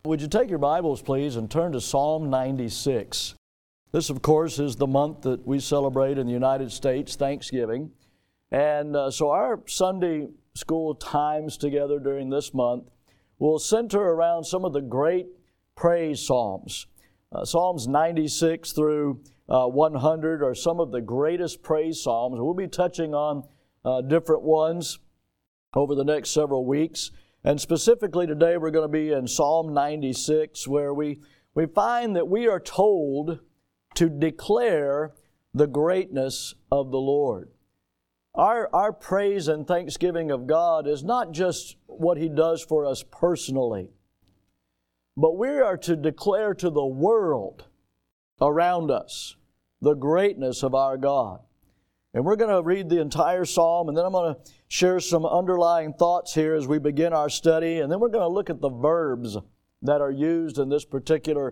Would you take your Bibles, please, and turn to Psalm 96. This, of course, is the month that we celebrate in the United States, Thanksgiving. And so our Sunday school times together during this month will center around some of the great praise psalms. Psalms 96 through 100 are some of the greatest praise psalms. We'll be touching on different ones over the next several weeks. And specifically today we're going to be in Psalm 96, where we find that we are told to declare the greatness of the Lord. Our praise and thanksgiving of God is not just what He does for us personally, but we are to declare to the world around us the greatness of our God. And we're going to read the entire psalm, and then I'm going to share some underlying thoughts here as we begin our study, and then we're going to look at the verbs that are used in this particular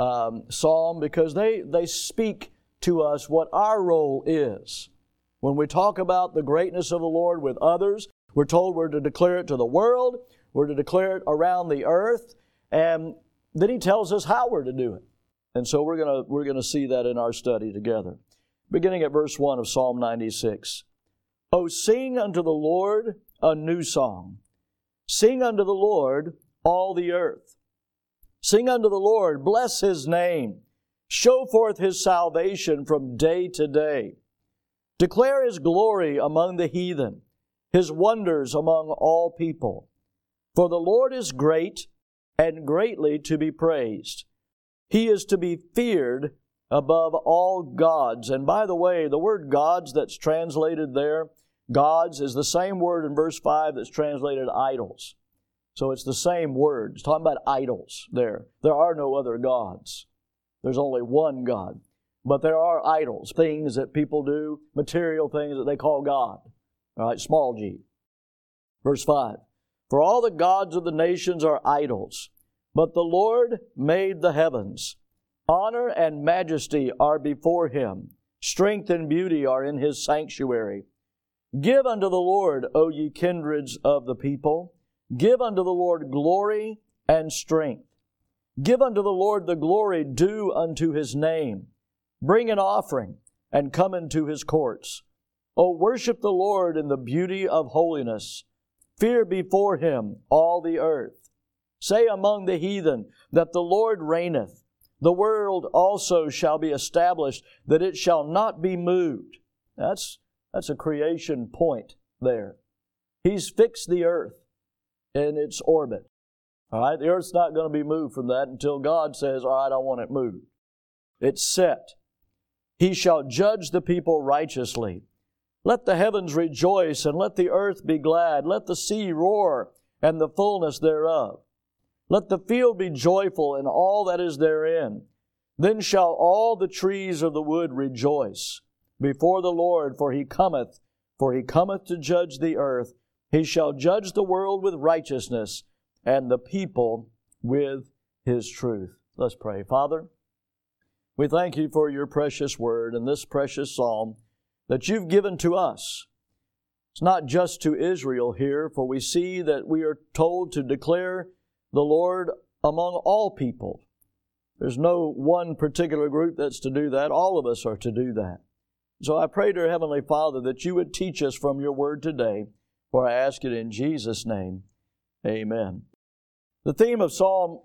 psalm, because they speak to us what our role is. When we talk about the greatness of the Lord with others, we're told we're to declare it to the world, we're to declare it around the earth, and then He tells us how we're to do it. And so we're going to see that in our study together. Beginning at verse 1 of Psalm 96. O sing unto the Lord a new song. Sing unto the Lord all the earth. Sing unto the Lord, bless His name. Show forth His salvation from day to day. Declare His glory among the heathen, His wonders among all people. For the Lord is great and greatly to be praised. He is to be feared above all gods. And by the way, the word gods that's translated there, gods, is the same word in verse 5 that's translated idols. So it's the same word. It's talking about idols there. There are no other gods. There's only one God. But there are idols, things that people do, material things that they call God. All right, small g. Verse 5. For all the gods of the nations are idols, but the Lord made the heavens. Honor and majesty are before Him. Strength and beauty are in His sanctuary. Give unto the Lord, O ye kindreds of the people. Give unto the Lord glory and strength. Give unto the Lord the glory due unto His name. Bring an offering and come into His courts. O worship the Lord in the beauty of holiness. Fear before Him all the earth. Say among the heathen that the Lord reigneth. The world also shall be established, that it shall not be moved. That's a creation point there. He's fixed the earth in its orbit. All right, the earth's not going to be moved from that until God says, all right, I want it moved. It's set. He shall judge the people righteously. Let the heavens rejoice, and let the earth be glad. Let the sea roar, and the fullness thereof. Let the field be joyful, and all that is therein. Then shall all the trees of the wood rejoice before the Lord, for He cometh to judge the earth. He shall judge the world with righteousness, and the people with His truth. Let's pray. Father, we thank You for Your precious word and this precious psalm that You've given to us. It's not just to Israel here, for we see that we are told to declare the Lord among all people. There's no one particular group that's to do that. All of us are to do that. So I pray, dear Heavenly Father, that You would teach us from Your word today, for I ask it in Jesus' name. Amen. The theme of Psalm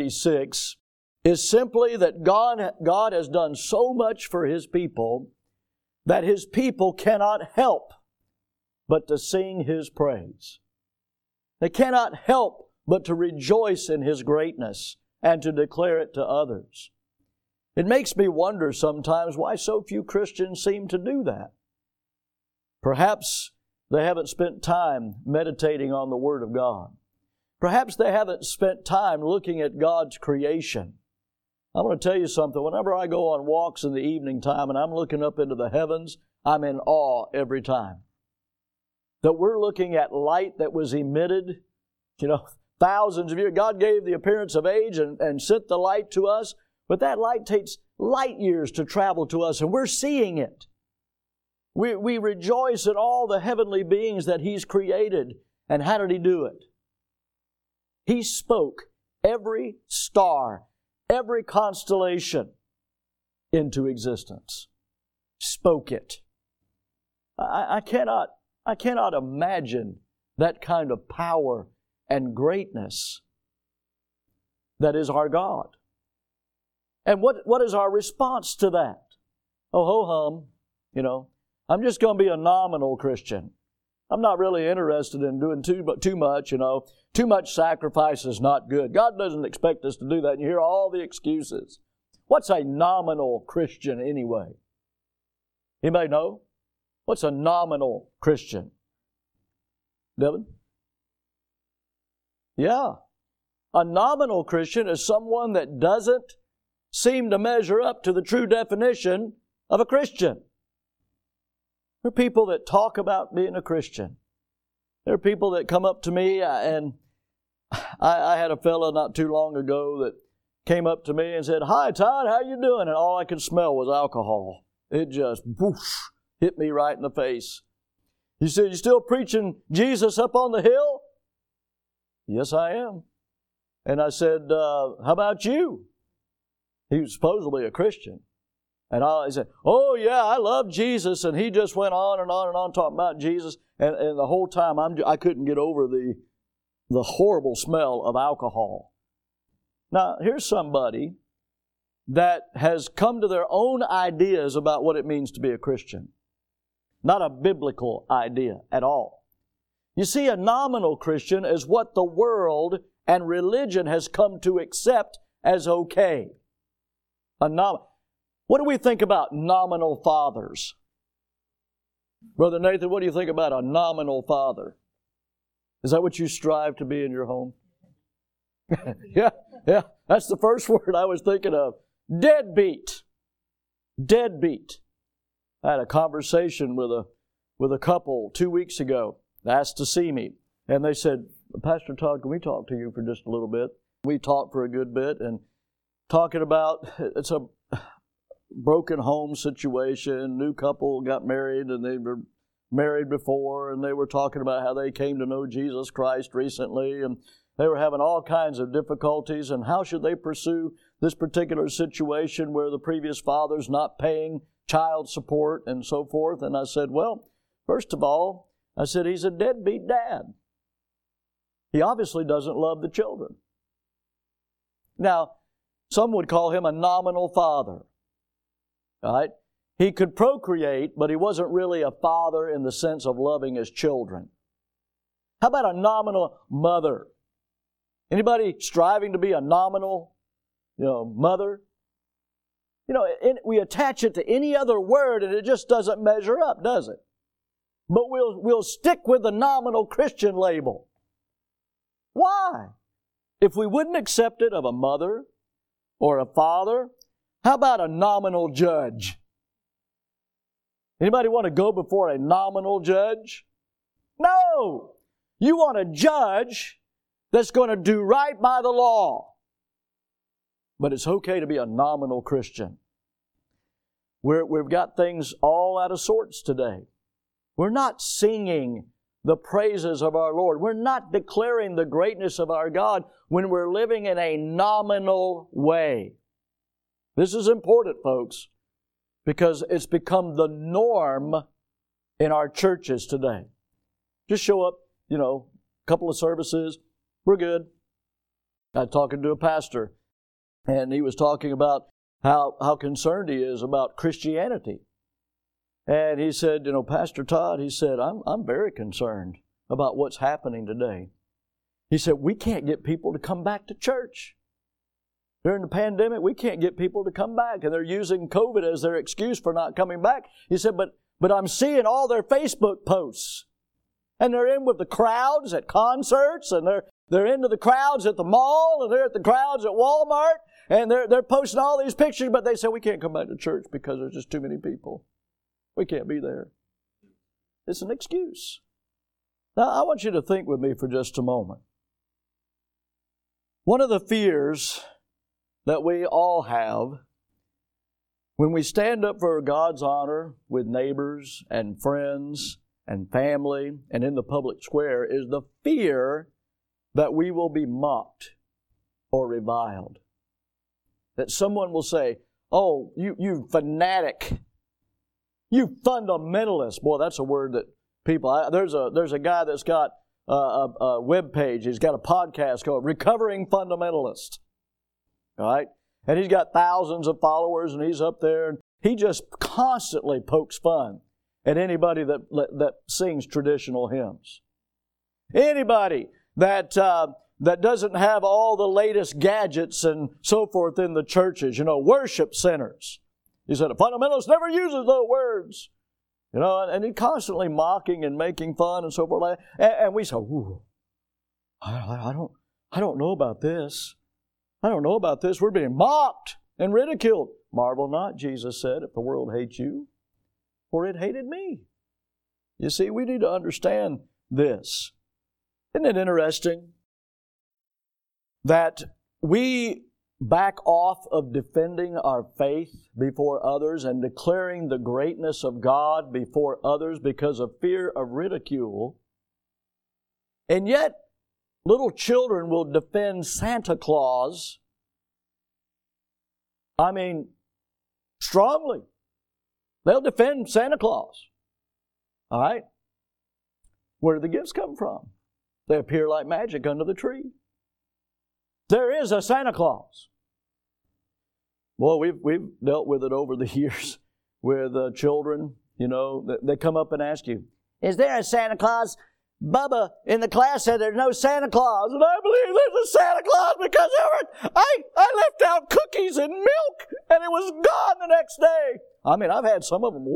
96 is simply that God has done so much for His people that His people cannot help but to sing His praise. They cannot help but to rejoice in His greatness and to declare it to others. It makes me wonder sometimes why so few Christians seem to do that. Perhaps they haven't spent time meditating on the Word of God. Perhaps they haven't spent time looking at God's creation. I'm going to tell you something. Whenever I go on walks in the evening time and I'm looking up into the heavens, I'm in awe every time. That we're looking at light that was emitted, thousands of years. God gave the appearance of age and sent the light to us, but that light takes light years to travel to us, and we're seeing it. We rejoice in all the heavenly beings that He's created. And how did He do it? He spoke, every star, every constellation into existence. Spoke it. I cannot imagine that kind of power and greatness that is our God. And what is our response to that? Oh, ho-hum, I'm just going to be a nominal Christian. I'm not really interested in doing too much, Too much sacrifice is not good. God doesn't expect us to do that. And you hear all the excuses. What's a nominal Christian anyway? Anybody know? What's a nominal Christian? Devin? Yeah. A nominal Christian is someone that doesn't seem to measure up to the true definition of a Christian. There are people that talk about being a Christian. There are people that come up to me, and I had a fella not too long ago that came up to me and said, "Hi, Todd, how you doing?" And all I could smell was alcohol. It just whoosh, hit me right in the face. He said, "You still preaching Jesus up on the hill?" "Yes, I am." And I said, "How about you?" He was supposedly a Christian. And he said, "Oh, yeah, I love Jesus." And he just went on and on and on talking about Jesus. And the whole time I couldn't get over the horrible smell of alcohol. Now, here's somebody that has come to their own ideas about what it means to be a Christian. Not a biblical idea at all. You see, a nominal Christian is what the world and religion has come to accept as okay. What do we think about nominal fathers? Brother Nathan, what do you think about a nominal father? Is that what you strive to be in your home? Yeah, that's the first word I was thinking of. Deadbeat. Deadbeat. I had a conversation with a couple 2 weeks ago, asked to see me, and they said, "Pastor Todd, can we talk to you for just a little bit?" We talked for a good bit, and talking about, it's a broken home situation. New couple got married, and they were married before, and they were talking about how they came to know Jesus Christ recently, and they were having all kinds of difficulties, and how should they pursue this particular situation where the previous father's not paying child support and so forth. And I said, well, first of all, I said, he's a deadbeat dad. He obviously doesn't love the children. Now, some would call him a nominal father. All right? He could procreate, but he wasn't really a father in the sense of loving his children. How about a nominal mother? Anybody striving to be a nominal, mother? We attach it to any other word and it just doesn't measure up, does it? But we'll stick with the nominal Christian label. Why? If we wouldn't accept it of a mother or a father, how about a nominal judge? Anybody want to go before a nominal judge? No! You want a judge that's going to do right by the law. But it's okay to be a nominal Christian. We've got things all out of sorts today. We're not singing the praises of our Lord. We're not declaring the greatness of our God when we're living in a nominal way. This is important, folks, because it's become the norm in our churches today. Just show up, a couple of services, we're good. I was talking to a pastor, and he was talking about how concerned he is about Christianity. And he said, Pastor Todd, he said, I'm very concerned about what's happening today. He said, we can't get people to come back to church. During the pandemic, we can't get people to come back, and they're using COVID as their excuse for not coming back. He said, but I'm seeing all their Facebook posts, and they're in with the crowds at concerts, and they're into the crowds at the mall, and they're at the crowds at Walmart, and they're posting all these pictures, but they say, we can't come back to church because there's just too many people. We can't be there. It's an excuse. Now, I want you to think with me for just a moment. One of the fears that we all have when we stand up for God's honor with neighbors and friends and family and in the public square is the fear that we will be mocked or reviled. That someone will say, oh, you fanatic, you fundamentalist. Boy, that's a word that people, there's a guy that's got a web page. He's got a podcast called Recovering Fundamentalist. All right? And he's got thousands of followers, and he's up there, and he just constantly pokes fun at anybody that sings traditional hymns. Anybody that doesn't have all the latest gadgets and so forth in the churches, worship centers. He said, a fundamentalist never uses those words. And he's constantly mocking and making fun and so forth. And we say, ooh, I don't know about this. I don't know about this. We're being mocked and ridiculed. Marvel not, Jesus said, if the world hates you, for it hated me. You see, we need to understand this. Isn't it interesting that we back off of defending our faith before others and declaring the greatness of God before others because of fear of ridicule, and yet little children will defend Santa Claus, strongly. They'll defend Santa Claus. All right? Where do the gifts come from? They appear like magic under the tree. There is a Santa Claus. Well, we've dealt with it over the years with children, they come up and ask you, is there a Santa Claus? Bubba in the class said there's no Santa Claus, and I believe there's a Santa Claus because I left out cookies and milk, and it was gone the next day. I've had some of them,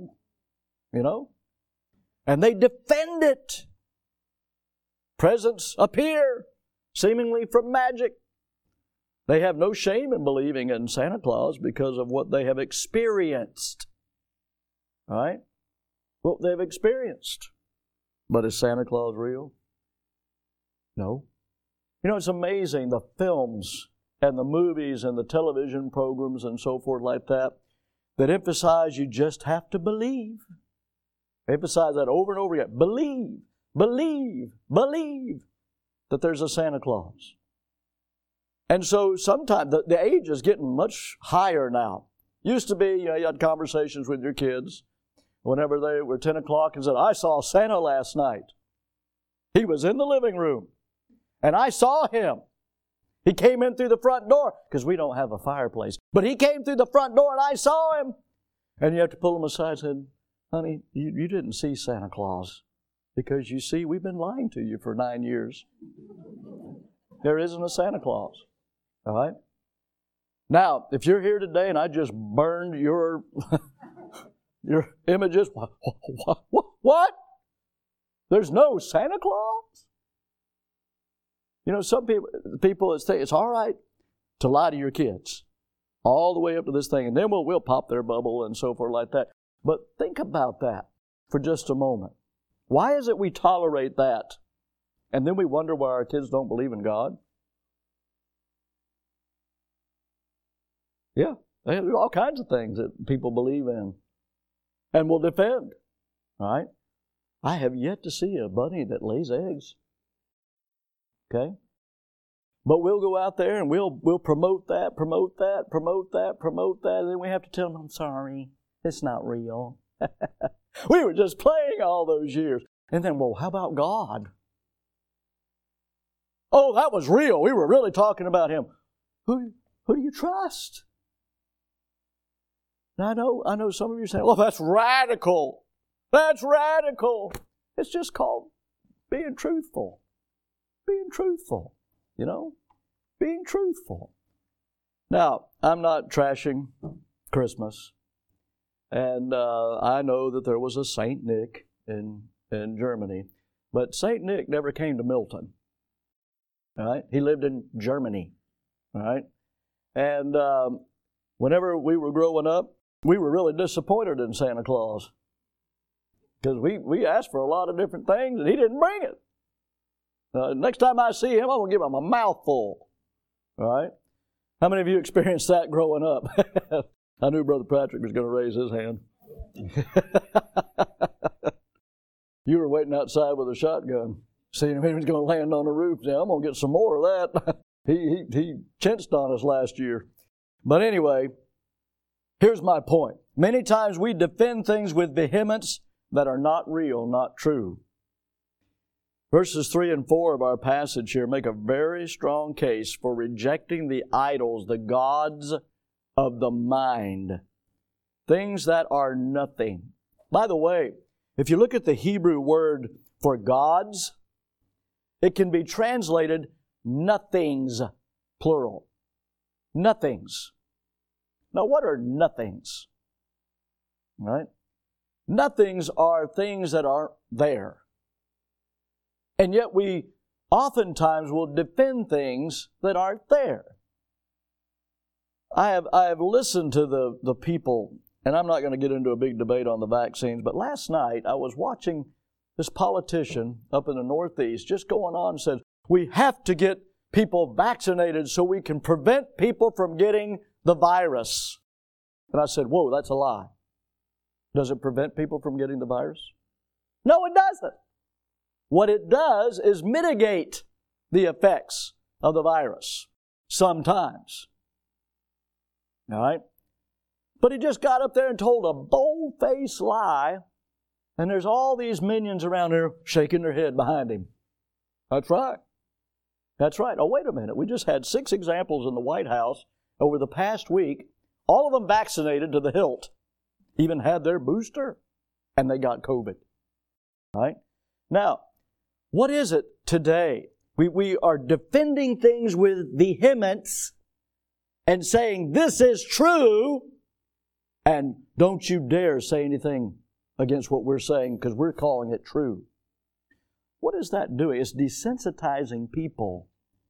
and they defend it. Presents appear, seemingly from magic. They have no shame in believing in Santa Claus because of what they have experienced. All right? What they've experienced. But is Santa Claus real? No. It's amazing, the films and the movies and the television programs and so forth like that emphasize you just have to believe. They emphasize that over and over again. Believe that there's a Santa Claus. And so sometimes the age is getting much higher now. Used to be, you had conversations with your kids whenever they were 10 o'clock and said, I saw Santa last night. He was in the living room, and I saw him. He came in through the front door, because we don't have a fireplace. But he came through the front door, and I saw him. And you have to pull him aside and say, honey, you didn't see Santa Claus. Because you see, we've been lying to you for 9 years. There isn't a Santa Claus. All right? Now, if you're here today and I just burned your images, what? There's no Santa Claus? Some people say it's all right to lie to your kids all the way up to this thing, and then we'll pop their bubble and so forth like that. But think about that for just a moment. Why is it we tolerate that, and then we wonder why our kids don't believe in God? Yeah, there's all kinds of things that people believe in and will defend. All right? I have yet to see a bunny that lays eggs. Okay? But we'll go out there and we'll promote that, and then we have to tell them, I'm sorry, it's not real. We were just playing all those years. And then, well, how about God? Oh, that was real. We were really talking about Him. Who do you trust? Now, I know some of you are saying, well, that's radical. That's radical. It's just called being truthful. Being truthful. Being truthful. Now, I'm not trashing Christmas. And I know that there was a St. Nick in Germany. But St. Nick never came to Milton. All right? He lived in Germany. All right? And whenever we were growing up, we were really disappointed in Santa Claus. Because we asked for a lot of different things, and he didn't bring it. Next time I see him, I'm going to give him a mouthful. All right? How many of you experienced that growing up? I knew Brother Patrick was going to raise his hand. You were waiting outside with a shotgun, seeing if he was going to land on the roof. Now, I'm going to get some more of that. He chinched on us last year. But anyway, here's my point. Many times we defend things with vehemence that are not real, not true. Verses 3 and 4 of our passage here make a very strong case for rejecting the idols, the gods of the mind, things that are nothing. By the way, if you look at the Hebrew word for gods, it can be translated nothings, plural. Nothings. Now, what are nothings? Right? Nothings are things that aren't there. And yet we oftentimes will defend things that aren't there. I have listened to the people, and I'm not going to get into a big debate on the vaccines, but last night I was watching this politician up in the Northeast just going on and said, we have to get people vaccinated so we can prevent people from getting the virus. And I said, whoa, that's a lie. Does it prevent people from getting the virus? No, it doesn't. What it does is mitigate the effects of the virus sometimes. All right? But he just got up there and told a bold-faced lie, and there's all these minions around here shaking their head behind him. That's right. That's right. Oh, wait a minute. We just had 6 examples in the White House over the past week, all of them vaccinated to the hilt, even had their booster, and they got COVID. All right? Now, what is it today? We are defending things with vehemence and saying, this is true, and don't you dare say anything against what we're saying because we're calling it true. What is that doing? It's desensitizing people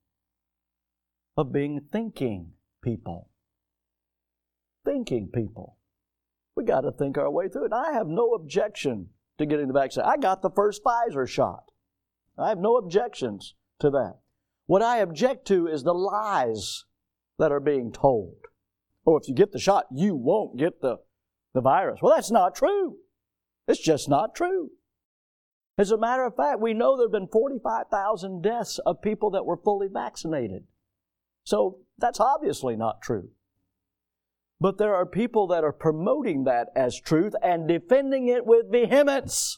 of being thinking people. Thinking people. We got to think our way through it. I have no objection to getting the vaccine. I got the first Pfizer shot. I have no objections to that. What I object to is the lies that are being told. Oh, if you get the shot, you won't get the virus. Well, that's not true. It's just not true. As a matter of fact, we know there have been 45,000 deaths of people that were fully vaccinated. So that's obviously not true. But there are people that are promoting that as truth and defending it with vehemence.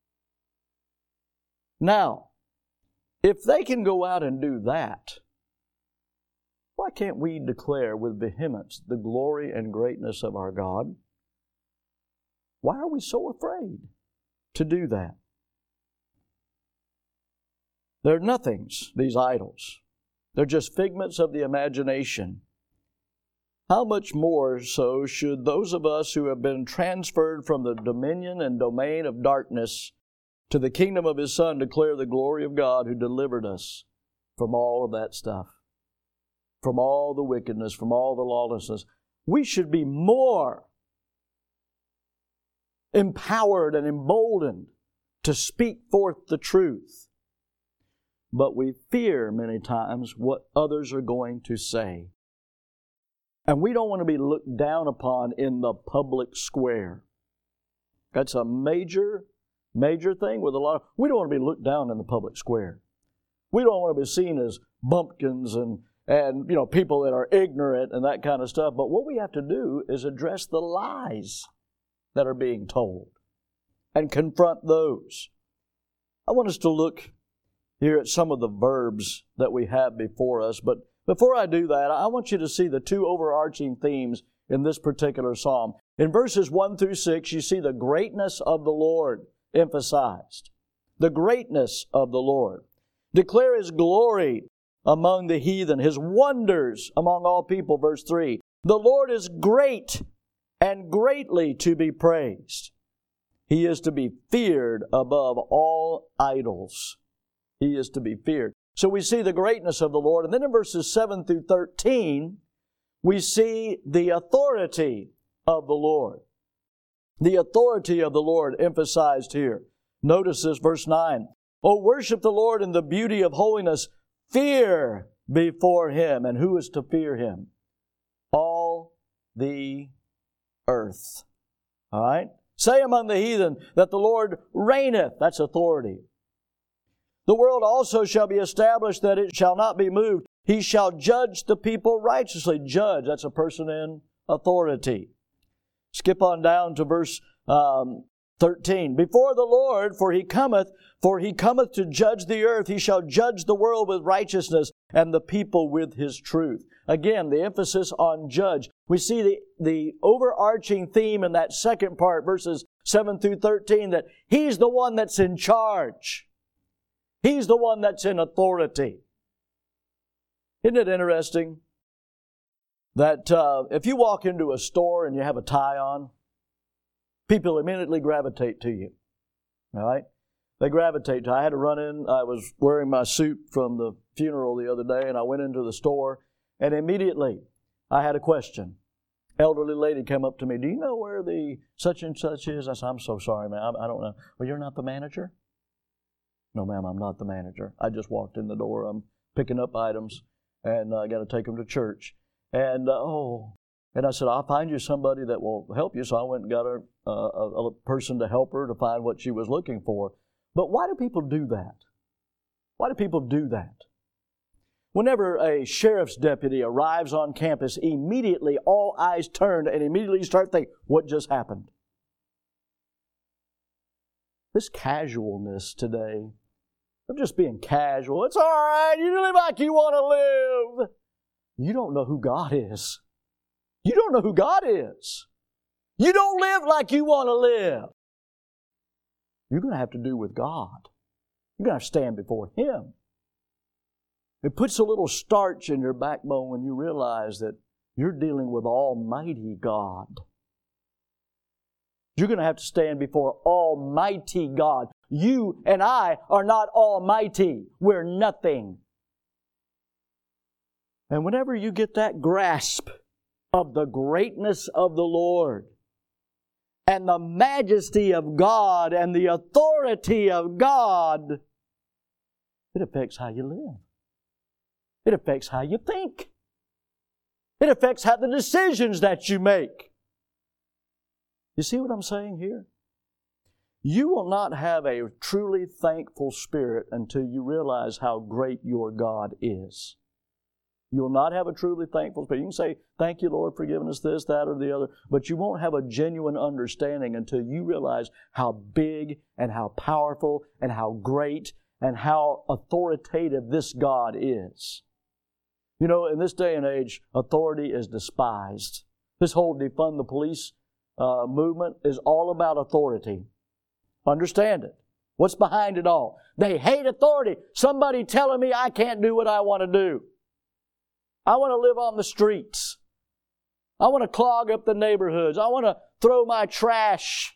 Now, if they can go out and do that, why can't we declare with vehemence the glory and greatness of our God? Why are we so afraid to do that? They're nothings, these idols. They're just figments of the imagination. How much more so should those of us who have been transferred from the dominion and domain of darkness to the kingdom of His Son declare the glory of God who delivered us from all of that stuff, from all the wickedness, from all the lawlessness. We should be more empowered and emboldened to speak forth the truth. But we fear many times what others are going to say. And we don't want to be looked down upon in the public square. That's a major thing with a lot of... We don't want to be looked down in the public square. We don't want to be seen as bumpkins and people that are ignorant and that kind of stuff. But what we have to do is address the lies that are being told and confront those. I want us to look here at some of the verbs that we have before us. But before I do that, I want you to see the 2 overarching themes in this particular psalm. In verses 1 through 6, you see the greatness of the Lord emphasized. The greatness of the Lord. Declare His glory among the heathen, His wonders among all people. Verse 3. The Lord is great and greatly to be praised. He is to be feared above all idols. He is to be feared. So we see the greatness of the Lord. And then in verses 7 through 13, we see the authority of the Lord. The authority of the Lord emphasized here. Notice this, verse 9. Oh, worship the Lord in the beauty of holiness. Fear before Him. And who is to fear Him? All the earth. All right? Say among the heathen that the Lord reigneth. That's authority. The world also shall be established, that it shall not be moved. He shall judge the people righteously. Judge, that's a person in authority. Skip on down to verse 13. Before the Lord, for He cometh to judge the earth. He shall judge the world with righteousness and the people with His truth. Again, the emphasis on judge. We see the overarching theme in that second part, verses 7 through 13, that He's the one that's in charge. He's the one that's in authority. Isn't it interesting that if you walk into a store and you have a tie on, people immediately gravitate to you. All right? They gravitate to. I had to run in. I was wearing my suit from the funeral the other day, and I went into the store, and immediately I had a question. Elderly lady came up to me, "Do you know where the such and such is?" I said, "I'm so sorry, ma'am. I don't know." "Well, you're not the manager?" "No, ma'am, I'm not the manager. I just walked in the door. I'm picking up items, and I got to take them to church." And and I said, "I'll find you somebody that will help you." So I went and got a person to help her to find what she was looking for. But why do people do that? Why do people do that? Whenever a sheriff's deputy arrives on campus, immediately all eyes turn and immediately you start thinking, what just happened? This casualness today, of just being casual, it's all right, you live like you want to live. You don't know who God is. You don't know who God is. You don't live like you want to live. You're going to have to do with God. You're going to have to stand before Him. It puts a little starch in your backbone when you realize that you're dealing with Almighty God. You're going to have to stand before Almighty God. You and I are not almighty. We're nothing. And whenever you get that grasp of the greatness of the Lord and the majesty of God and the authority of God, it affects how you live. It affects how you think. It affects how the decisions that you make. You see what I'm saying here? You will not have a truly thankful spirit until you realize how great your God is. You'll not have a truly thankful spirit. You can say, "Thank you, Lord, for giving us this, that, or the other," but you won't have a genuine understanding until you realize how big and how powerful and how great and how authoritative this God is. You know, in this day and age, authority is despised. This whole defund the police movement is all about authority. Understand it. What's behind it all? They hate authority. Somebody telling me I can't do what I want to do. I want to live on the streets. I want to clog up the neighborhoods. I want to throw my trash.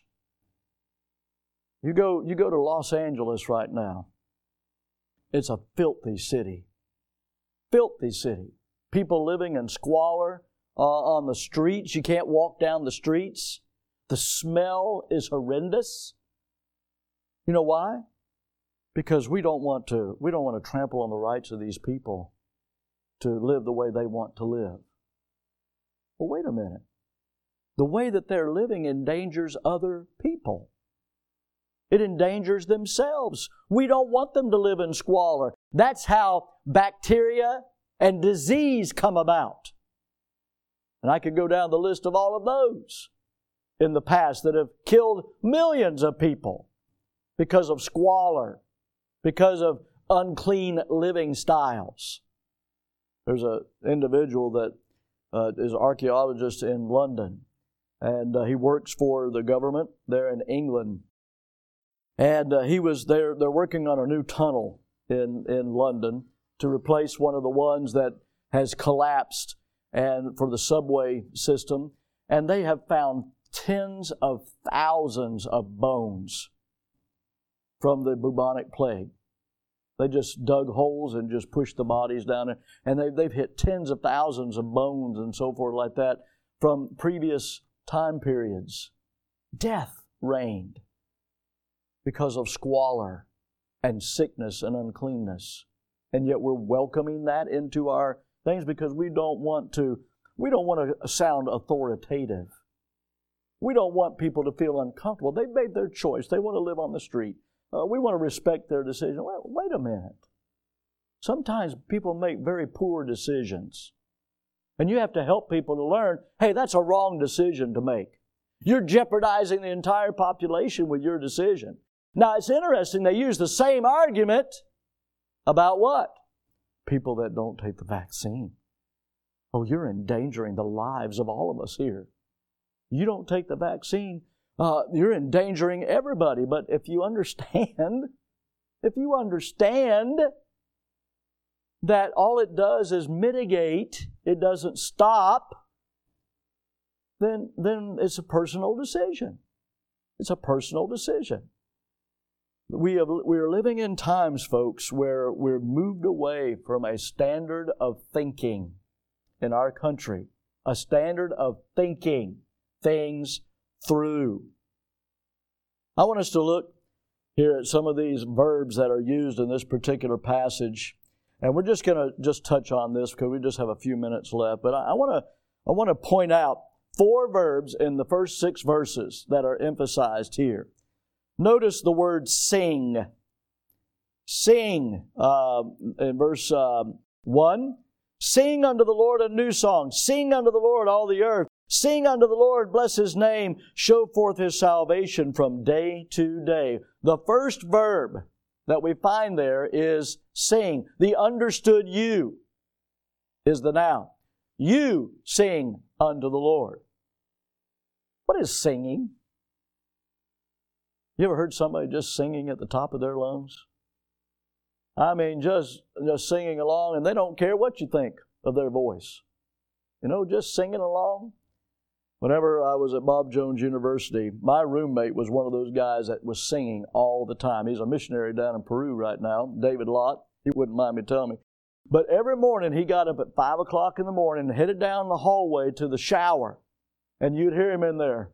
You go to Los Angeles right now. It's a filthy city. Filthy city. People living in squalor on the streets. You can't walk down the streets. The smell is horrendous. You know why? Because we don't want to trample on the rights of these people to live the way they want to live. Well, wait a minute. The way that they're living endangers other people. It endangers themselves. We don't want them to live in squalor. That's how bacteria and disease come about. And I could go down the list of all of those in the past that have killed millions of people because of squalor, because of unclean living styles. There's an individual that is an archaeologist in London, and he works for the government there in England. And he was there. They're working on a new tunnel in London to replace one of the ones that has collapsed and for the subway system. And they have found tens of thousands of bones from the bubonic plague. They just dug holes and just pushed the bodies down there. And they've hit tens of thousands of bones and so forth like that from previous time periods. Death reigned because of squalor and sickness and uncleanness. And yet we're welcoming that into our things because we don't want to sound authoritative. We don't want people to feel uncomfortable. They've made their choice. They want to live on the street. We want to respect their decision. Well, wait a minute. Sometimes people make very poor decisions. And you have to help people to learn, hey, that's a wrong decision to make. You're jeopardizing the entire population with your decision. Now, it's interesting, they use the same argument about what? People that don't take the vaccine. Oh, you're endangering the lives of all of us here. You don't take the vaccine, you're endangering everybody. But if you understand that all it does is mitigate, it doesn't stop, then it's a personal decision. It's a personal decision. We are living in times, folks, where we're moved away from a standard of thinking in our country, a standard of thinking things through. I want us to look here at some of these verbs that are used in this particular passage. And we're just going to touch on this because we just have a few minutes left. But I want to point out 4 verbs in the first 6 verses that are emphasized here. Notice the word sing. Sing in verse 1. Sing unto the Lord a new song. Sing unto the Lord all the earth. Sing unto the Lord, bless His name. Show forth His salvation from day to day. The first verb that we find there is sing. The understood you is the noun. You sing unto the Lord. What is singing? You ever heard somebody just singing at the top of their lungs? I mean, just singing along, and they don't care what you think of their voice. You know, just singing along. Whenever I was at Bob Jones University, my roommate was one of those guys that was singing all the time. He's a missionary down in Peru right now, David Lott. He wouldn't mind me telling me. But every morning he got up at 5 o'clock in the morning and headed down the hallway to the shower. And you'd hear him in there.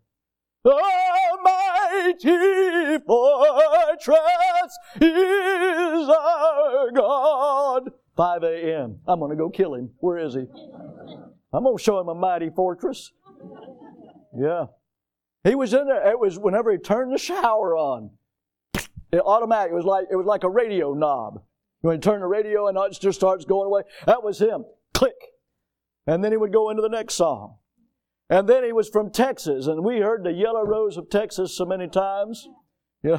Mighty fortress is our God. 5 a.m. I'm going to go kill him. Where is he? I'm going to show him a mighty fortress. Yeah. He was in there. It was whenever he turned the shower on. It automatically, it was like a radio knob. When he turned the radio and it just starts going away. That was him. Click. And then he would go into the next song. And then he was from Texas, and we heard the Yellow Rose of Texas so many times. Yeah.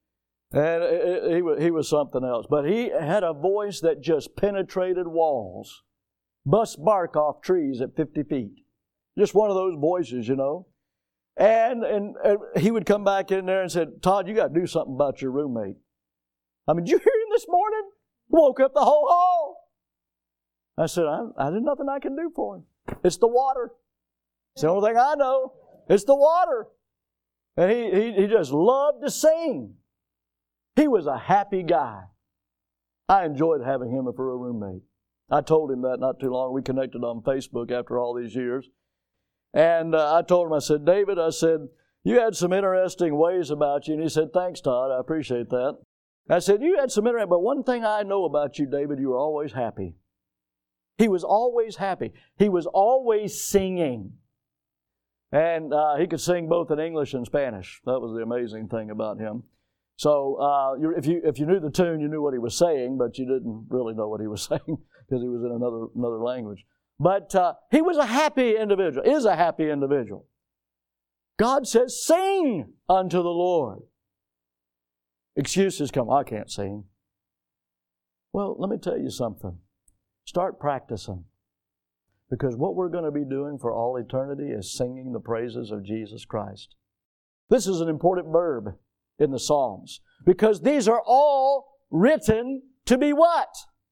And he was something else. But he had a voice that just penetrated walls. Bust bark off trees at 50 feet. Just one of those voices, you know. And he would come back in there and said, Todd, you got to do something about your roommate. I mean, did you hear him this morning? He woke up the whole hall. I said, there's nothing I can do for him. It's the water. It's the only thing I know. It's the water. And he just loved to sing. He was a happy guy. I enjoyed having him for a roommate. I told him that not too long. We connected on Facebook after all these years. And I told him, I said, David, I said, you had some interesting ways about you. And he said, thanks, Todd. I appreciate that. I said, you had some interesting, but one thing I know about you, David, you were always happy. He was always happy. He was always singing. And he could sing both in English and Spanish. That was the amazing thing about him. So if you knew the tune, you knew what he was saying, but you didn't really know what he was saying because he was in another language. But he was a happy individual, is a happy individual. God says, sing unto the Lord. Excuses come, I can't sing. Well, let me tell you something. Start practicing. Because what we're going to be doing for all eternity is singing the praises of Jesus Christ. This is an important verb in the Psalms. Because these are all written to be what?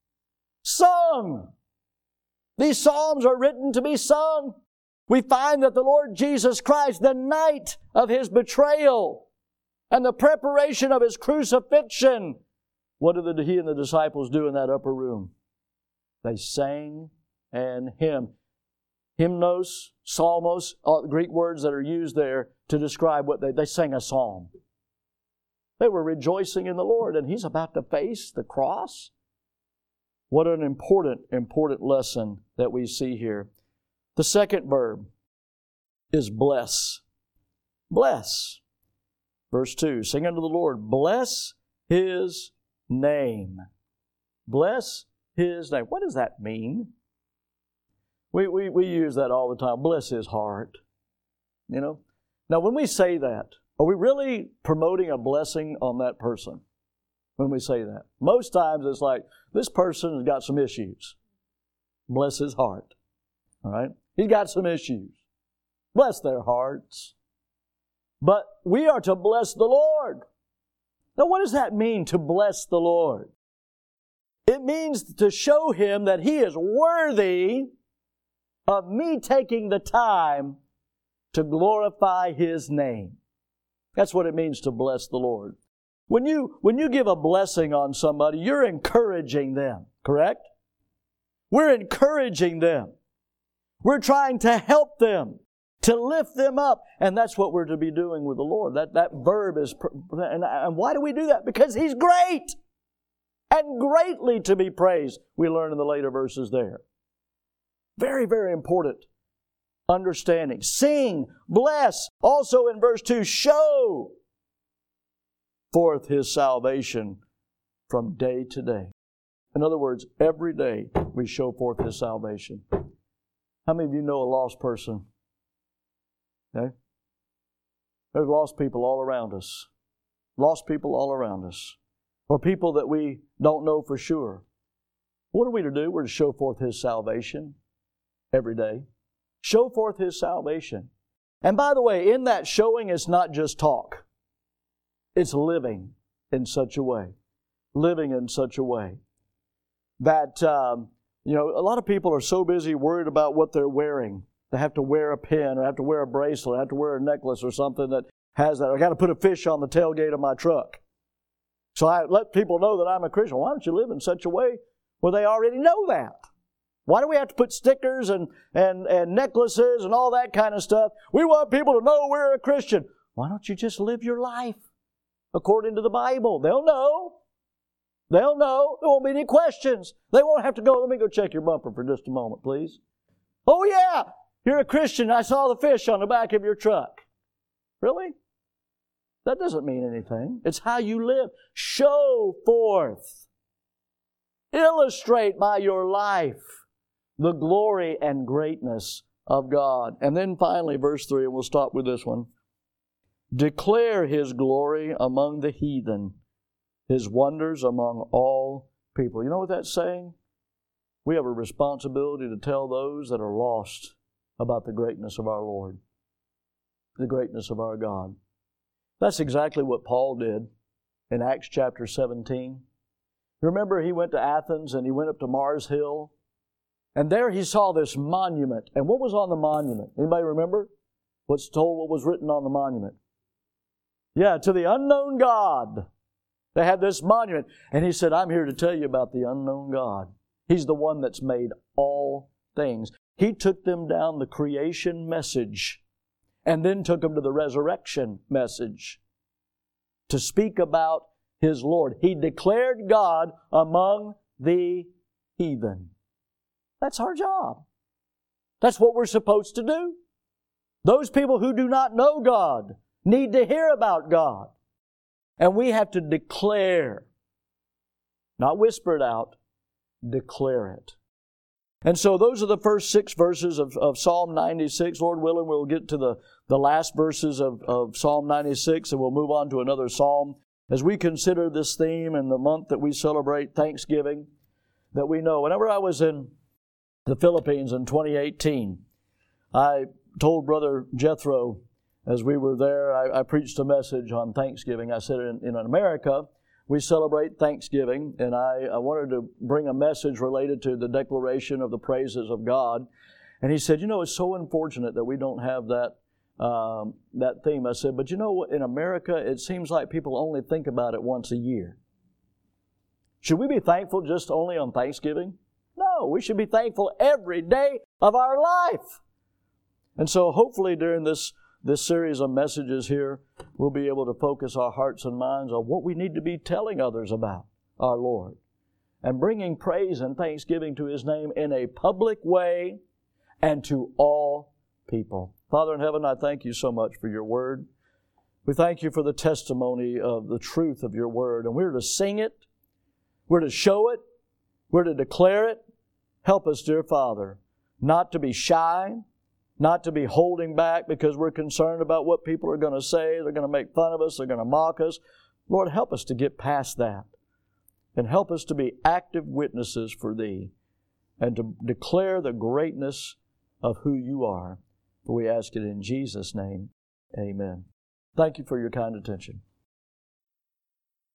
Sung. These Psalms are written to be sung. We find that the Lord Jesus Christ, the night of His betrayal and the preparation of His crucifixion, what did He and the disciples do in that upper room? They sang and hymn. Hymnos, psalmos, all the Greek words that are used there to describe what they sang a psalm. They were rejoicing in the Lord, and He's about to face the cross. What an important lesson that we see here. The second verb is bless. Bless. Verse 2, sing unto the Lord, bless His name. Bless His name. What does that mean? We use that all the time. Bless his heart. You know? Now, when we say that, are we really promoting a blessing on that person when we say that? Most times it's like, this person has got some issues. Bless his heart. All right? He's got some issues. Bless their hearts. But we are to bless the Lord. Now, what does that mean, to bless the Lord? It means to show Him that He is worthy of me taking the time to glorify His name. That's what it means to bless the Lord. When you give a blessing on somebody, you're encouraging them, correct? We're encouraging them. We're trying to help them, to lift them up. And that's what we're to be doing with the Lord. That verb is, and why do we do that? Because He's great and greatly to be praised. We learn in the later verses there. Very, very important understanding. Sing, bless. Also in verse 2, show forth His salvation from day to day. In other words, every day we show forth His salvation. How many of you know a lost person? Okay? There's lost people all around us. Lost people all around us. Or people that we don't know for sure. What are we to do? We're to show forth His salvation every day. Show forth His salvation. And by the way, in that showing, it's not just talk. It's living in such a way. Living in such a way that, a lot of people are so busy worried about what they're wearing. They have to wear a pin or have to wear a bracelet, or have to wear a necklace or something that has that. I got to put a fish on the tailgate of my truck. So I let people know that I'm a Christian. Why don't you live in such a way where they already know that? Why do we have to put stickers and necklaces and all that kind of stuff? We want people to know we're a Christian. Why don't you just live your life according to the Bible? They'll know. They'll know. There won't be any questions. They won't have to go, let me go check your bumper for just a moment, please. Oh yeah, you're a Christian. I saw the fish on the back of your truck. Really? That doesn't mean anything. It's how you live. Show forth. Illustrate by your life the glory and greatness of God. And then finally, verse 3, and we'll stop with this one. Declare His glory among the heathen, His wonders among all people. You know what that's saying? We have a responsibility to tell those that are lost about the greatness of our Lord, the greatness of our God. That's exactly what Paul did in Acts chapter 17. Remember, he went to Athens and he went up to Mars Hill, and there he saw this monument. And what was on the monument? Anybody remember? What was written on the monument? Yeah, to the unknown God. They had this monument. And he said, I'm here to tell you about the unknown God. He's the one that's made all things. He took them down the creation message and then took them to the resurrection message to speak about His Lord. He declared God among the heathen. That's our job. That's what we're supposed to do. Those people who do not know God need to hear about God. And we have to declare, not whisper it out, declare it. And so those are the first 6 verses of Psalm 96. Lord willing, we'll get to the last verses of Psalm 96, and we'll move on to another psalm. As we consider this theme in the month that we celebrate Thanksgiving, that we know. Whenever I was in the Philippines in 2018, I told Brother Jethro, as we were there, I preached a message on Thanksgiving. I said, in America, we celebrate Thanksgiving, and I wanted to bring a message related to the declaration of the praises of God. And he said, it's so unfortunate that we don't have that theme. I said, but in America, it seems like people only think about it once a year. Should we be thankful just only on Thanksgiving? No, we should be thankful every day of our life. And so hopefully during this series of messages here, we'll be able to focus our hearts and minds on what we need to be telling others about our Lord and bringing praise and thanksgiving to His name in a public way and to all people. Father in heaven, I thank You so much for Your Word. We thank You for the testimony of the truth of Your Word, and we're to sing it, we're to show it, We're to declare it. Help us, dear Father, not to be shy, not to be holding back because we're concerned about what people are going to say. They're going to make fun of us. They're going to mock us. Lord, help us to get past that and help us to be active witnesses for Thee and to declare the greatness of who You are. For we ask it in Jesus' name. Amen. Thank you for your kind attention.